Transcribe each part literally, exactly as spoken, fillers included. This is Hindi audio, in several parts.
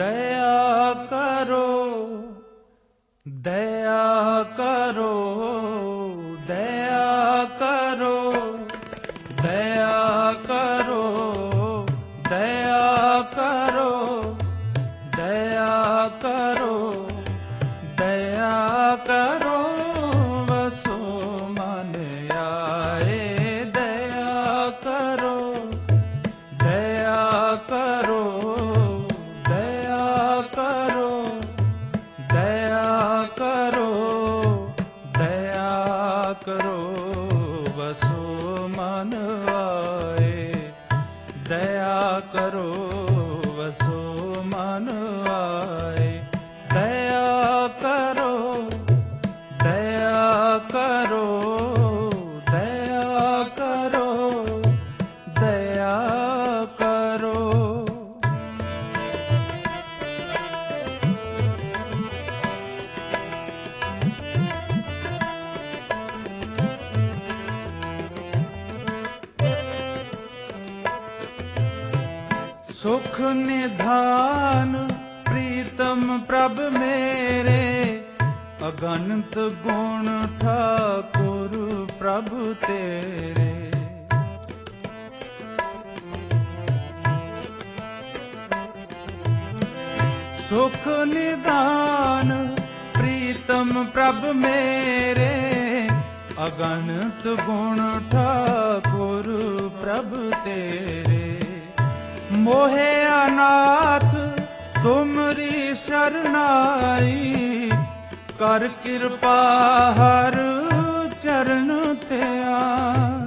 दया करो दया करो दया करो दया करो दया करो दया करो दया करो वसो मन आए दया करो दया करो दया करो दया करो दया करो वसो मन आए दया करो वसो मन आए दया करो दया करो दया करो दया करो। सुख निधान प्रीतम प्रभ मेरे अगणित गुण ठाकुर प्रभु तेरे। सुख निधान प्रीतम प्रभ मेरे अगणित गुण ठाकुर प्रभु तेरे। मोहे अनाथ तुमरी शरणाई कर कृपा हर चरण त्याग।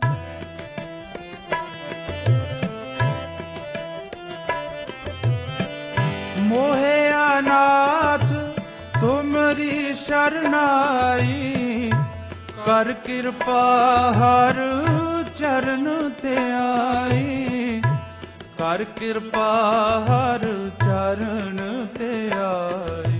मोहे अनाथ तुमरी शरणाई कर कृपा हर चरण त्याई कर कृपा हर चरण ते आई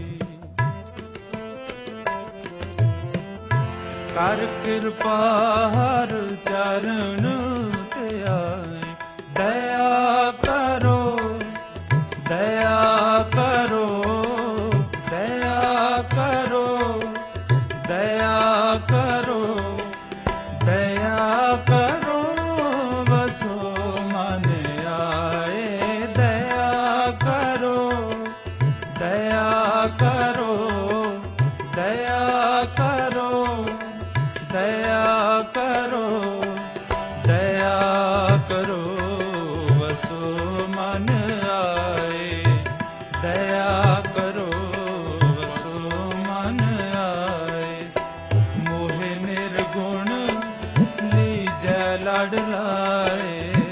कर कृपा हर चरण ते आई। दया करो दया करो दया करो दया करो दया करो वसो मन आए दया करो दया करो दया करो दया करो दया करो वसो मन आए दया करो वसो मन आए। मोहे निर्गुण लीजै लड़ लाए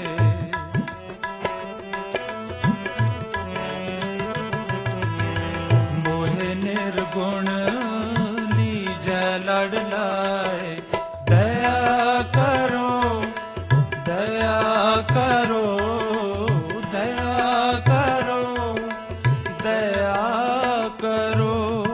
निर्गुण लीजै लड़ लाए। दया करो दया करो दया करो दया करो।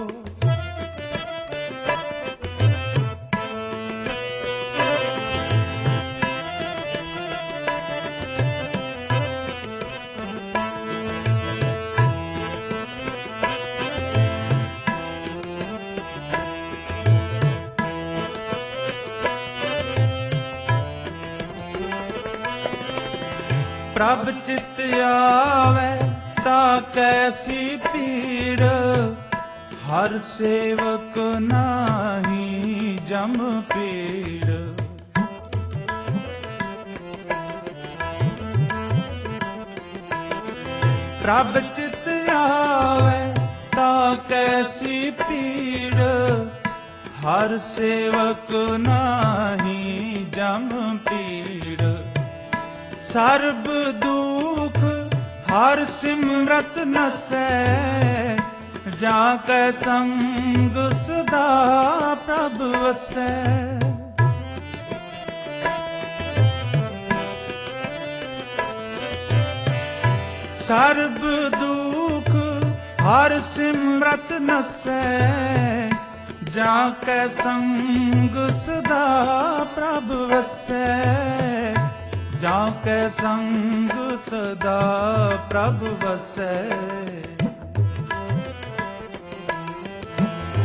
प्रभ चित आवे ता कैसी पीड़ हर सेवक नाही जम पीड़। प्रभ चित आवे ता कैसी पीड़ हर सेवक नाही जम पीड़। सर्ब दुख हर सिमरत नसै जाकै संग सदा प्रभ वसै। सर्ब दुख हर सिमरत नसै जाकै संग सदा प्रभ वसै। जाके संग सदा प्रभ वसै।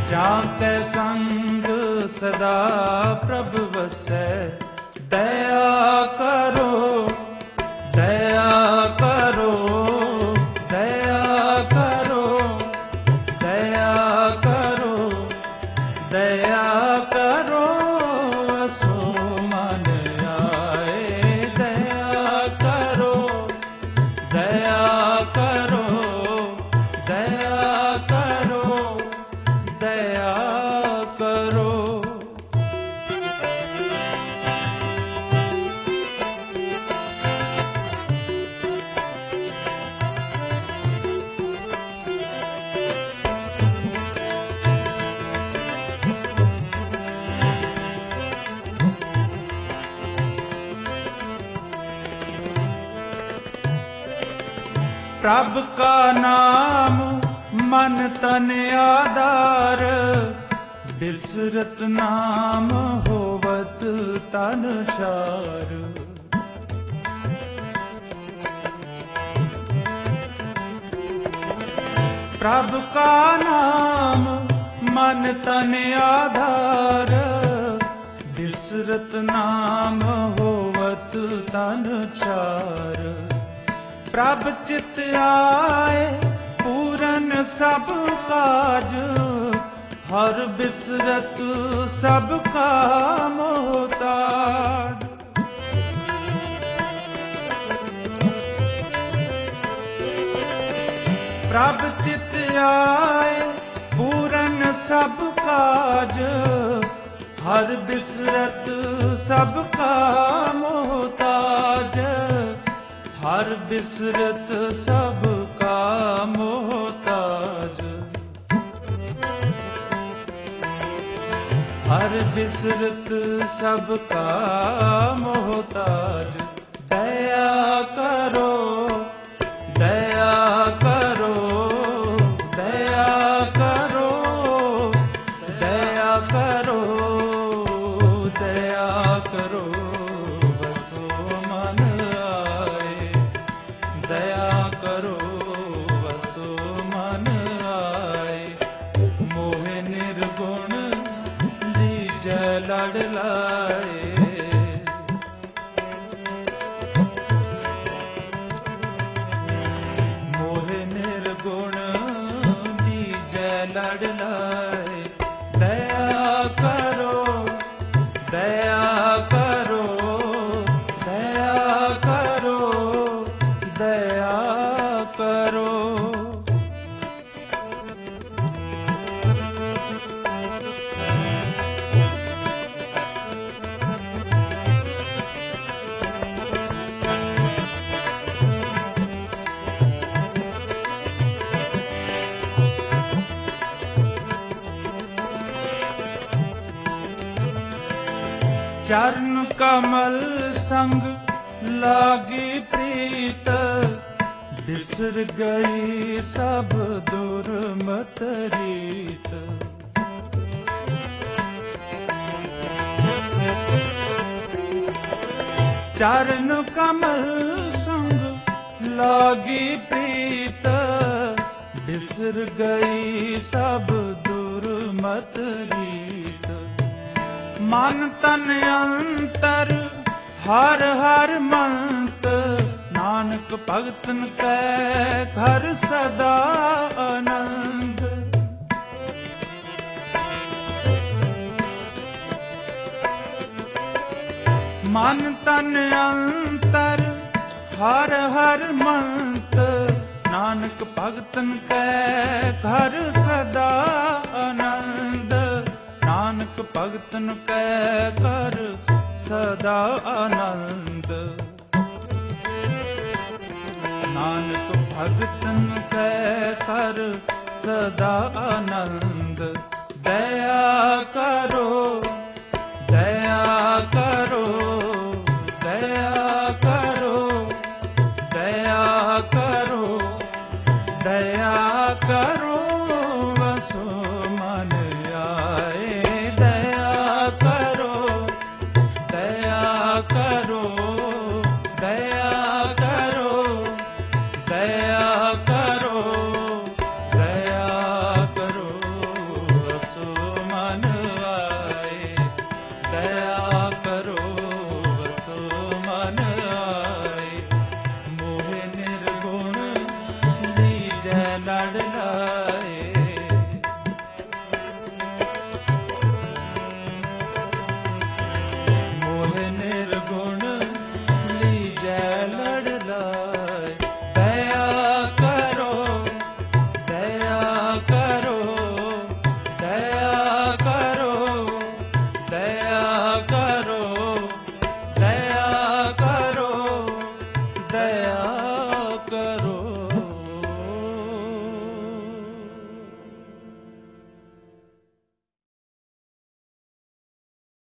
ਜਾਂ ਕੈ ਸੰਗ ਸਦਾ ਪ੍ਰਭ ਵਸੈ। ਦਇਆ ਕਰੋ ਦਇਆ ਕਰੋ ਦਇਆ ਕਰੋ ਦਇਆ ਕਰੋ ਦਇਆ ਕਰੋ ਅਸੋ ਮਨ ਆਏ। ਦਇਆ ਕਰੋ ਦਇਆ ਕਰੋ ਦਇਆ ਕਰੋ ਦਇਆ ਕਰੋ। ਪ੍ਰਭ ਕਾ ਨਾਮ ਮਨ ਤਨ ਆਧਾਰ। ਬਿਸਰਤ ਨਾਮ ਹੋਵਤ ਤਨ ਚਾਰ। ਪ੍ਰਭ ਕਾ ਨਾਮ ਮਨ ਤਨ ਆਧਾਰ। ਬਿਸਰਤ ਨਾਮ ਹੋਵਤ ਤਨ ਚਾਰ। ਪ੍ਰਭ ਚਿਤ ਆਏ ਪੂਰਨ ਸਭ ਕਾਜ। ਹਰ ਬਿਸਰਤ ਸਭ ਕਾ ਮੋਹਤਾਜ। ਪ੍ਰਭ ਚਿਤ ਆਏ ਪੂਰਨ ਸਭ ਕਾਜ। ਹਰ ਬਿਸਰਤ ਸਭ ਕਾ ਮੋਹਤਾਜ। ਹਰ ਬਿਸਰਤ ਸਭ ਕਾ ਮੋਹਤਾਜ। ਹਰ ਬਿਸਰਤ ਸਭ ਕਾ ਮੋਹਤਾਜ। ਦਇਆ ਕਰੋ ਦਇਆ ਕਰੋ ਦਇਆ ਕਰੋ ਦਇਆ ਕਰੋ ਦਇਆ ਕਰੋ ਵਸੋ ਮਨ ਆਏ। ਦਇਆ ਕਰੋ ਵਸੋ ਮਨ ਆਏ। ਮੋਹਿ ਨਿਰਗੁਣ ਲੀਜੈ ਲੜ ਲਾਏ। ਮੋਹਿ ਨਿਰਗੁਣ ਲੀਜੈ ਲੜ ਲਾਏ। ਦਇਆ ਕਰੋ ਦਇਆ ਕਰੋ ਦਇਆ ਕਰੋ ਦਇਆ ਕਰੋ। ਚਰਨ ਕਮਲ ਸੰਗ ਲਾਗੀ ਪ੍ਰੀਤ। ਬਿਸਰ ਗਈ ਸਭ ਦੁਰਮਤ ਰੀਤ। ਚਰਨ ਕਮਲ ਸੰਗ ਲਾਗੀ ਪ੍ਰੀਤ। ਬਿਸਰ ਗਈ ਸਭ ਦੁਰਮਤ ਰੀਤ। ਮਨ ਤਨ ਅੰਤਰ ਹਰ ਹਰ ਮੰਤ। ਨਾਨਕ ਭਗਤਨ ਕੈ ਘਰ ਸਦਾ ਆਨੰਦ। ਮਨ ਤਨ ਅੰਤਰ ਹਰ ਹਰ ਮੰਤ। ਨਾਨਕ ਭਗਤਨ ਕੈ ਘਰ ਸਦਾ ਆਨੰਦ। ਨਾਨਕ ਭਗਤਨ ਕੈ ਘਰ ਸਦਾ ਆਨੰਦ। ਨਾਨਕ ਭਗਤਨ ਕੈ ਘਰ ਸਦਾ ਆਨੰਦ। ਦਇਆ ਕਰ